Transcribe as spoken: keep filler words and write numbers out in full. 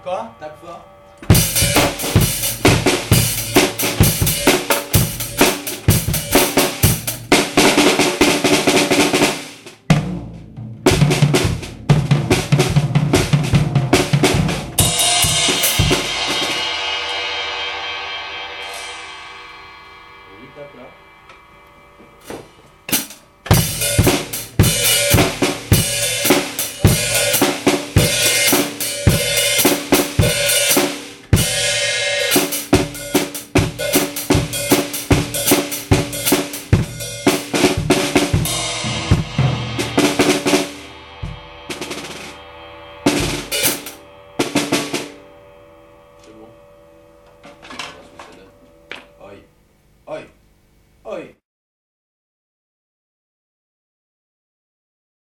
Quoi? Tape fort. Oui, tape là. C'est bon. On va voir ce que ça donne. Aïe.